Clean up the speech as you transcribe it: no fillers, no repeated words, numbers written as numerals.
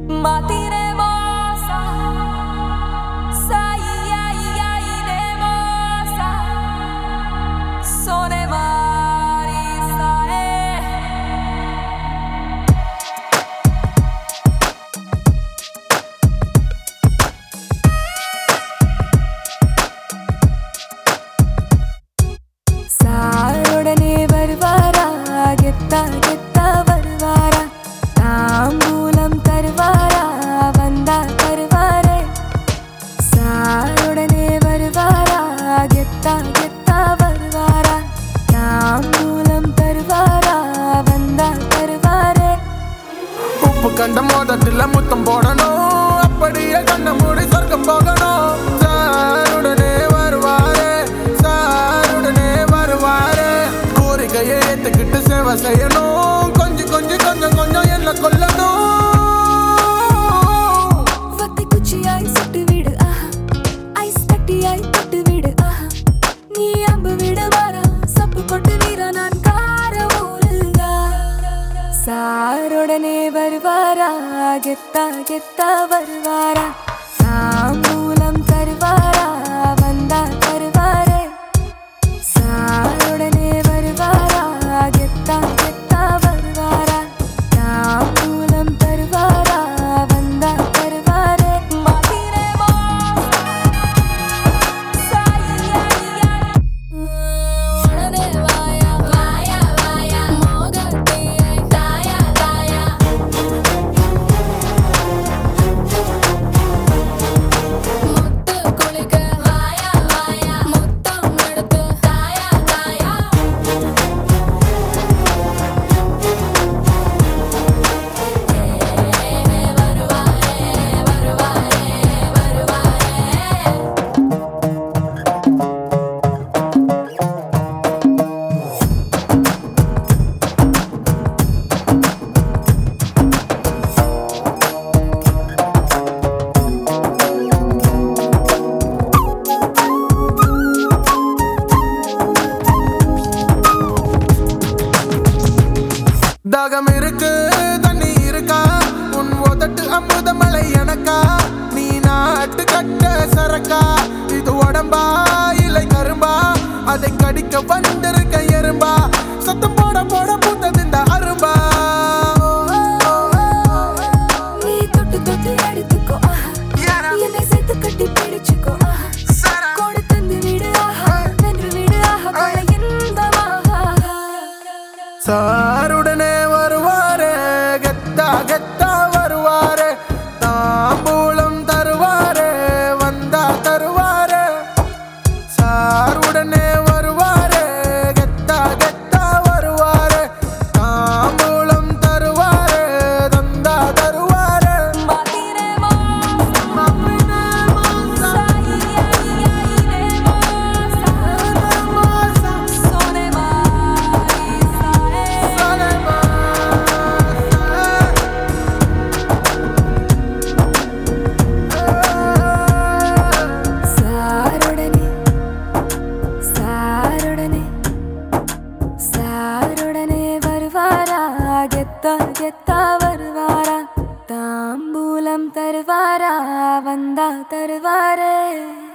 Matiremosa, Saiaiainemosa, Sone Marisa, Sarodane varvara, getta getta varvara, Tambulam tarvara, vanda tarvare. Sarodane varvara, getta getta varvara, Tambulam tarvara, vanda tarvare. உப்பு கண்ட மோதட்டில முத்தம் போடணும், அப்படியே கண்ண மூடி சொர்க்கம் போகணும். சாருடனே வருவாரே, சாருடனே வருவாரே, கோரிக்கையை ஏத்துக்கிட்டு சேவை செய்யணும், கொஞ்சம் கொஞ்சம் கொஞ்சம் கொஞ்சம் என்ன கொல்லணும். வத்தை குச்சியாய் சுட்டு விடு ஆஹா, ஐஸ் கட்டியாய் தொட்டு விடு ஆஹா, நீ அம்பு விடு வாரா, சப்பு கொட்டு வீரா நான் கார ஊருகா. சாருடனே வருவாரா, கெத்தா கெத்தா வருவாரா, தாம்பூலம் தருவாரா, வந்தா தருவாரே. சாருடனே வருவாரா, கெத்தா கெத்தா வருவாரா, தாம்பூலம் தருவாரா, வந்தா தருவாரே. மதிரேமோசா, சாயியாயியா, உடனே வாயா வாயா வாயா, மோகத்தியை தாயா தாயா, முத்து குளிக்க வாயா வாயா, முத்தம் எடுத்து தாயா தாயா. தாகம் இருக்கு, தண்ணி இருக்கா, உன் உதட்டு அமுத மலை எனக்கா, நீ நாட்டு கட்ட சரக்கா, இது உடம்பா இல்லை கரும்பா, அதை கடிக்க வந்திருக்க எறும்பா, சத்தம் போட போட பூத்தது இந்த அரும்பா. நீ தொட்டு தொட்டு எடுத்துக்கோ ஆஹா, என்னை சேர்த்து கட்டி பிடிச்சுக்கோ ஆஹா, கோடு தந்து விடு ஆஹா, வென்று விடு ஆஹா, கொலை இன்பமாஹா. சாருடனே வருவாரே, கெத்தா கெத்தா வருவாரே, தாம்பூலம் தருவாரே, வந்தா தருவாரே. சாருடனே வருவாரே, கெத்தா கெத்தா வருவாரே, தாம்பூலம் தருவாரே, தந்தா தருவாரே. மதிரேமோசா, சாயியாயியாயினேமோசா, சோனே மாரிசா, சாருடனே சாருடனே சாருடனே வருவாரா, கெத்தா கெத்தா வருவாரா, தாம்பூலம் தருவாரா, வந்தா தருவாரே.